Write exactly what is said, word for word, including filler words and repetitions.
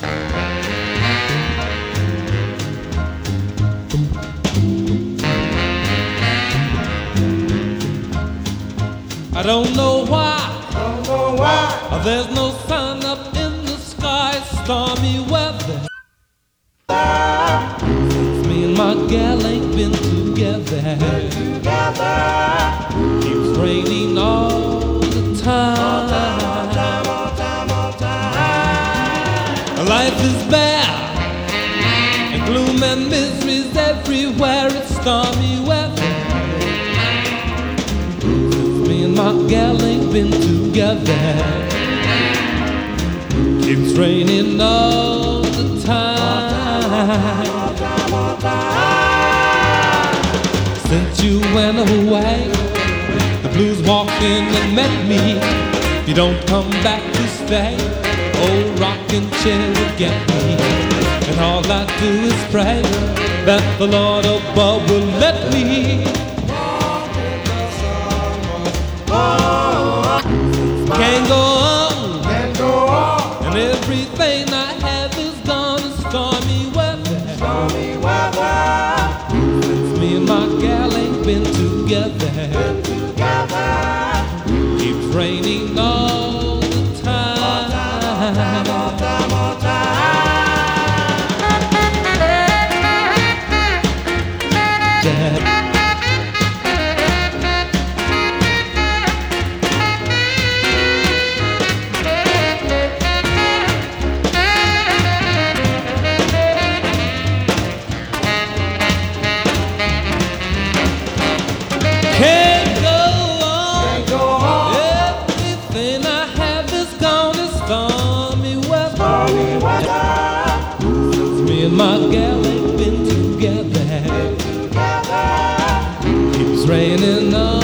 I don't know why, Don't know why. there's no sun up in the sky, stormy weather. Since me and my gal ain't been together, Together. keeps raining all the time. All time, all time, all time. Life is bad, and gloom and misery's everywhere. It's stormy weather. Since me and my gal ain't been together, keeps raining all the time. All time, all time. Since you went away, the blues walked in and met me. If you don't come back to stay, old rocking chair will get me. And all I do is pray that the Lord above will let me. Can't go on, Can't go on. and everything I have is gone in stormy weather. Stormy weather. Since me and my gal ain't been together, Together. keeps raining all the time. All time, all time. Can't go on. Can't go on. Everything I have is gone in stormy weather. Stormy weather. Since me and my gal ain't been together, Together. keeps raining on.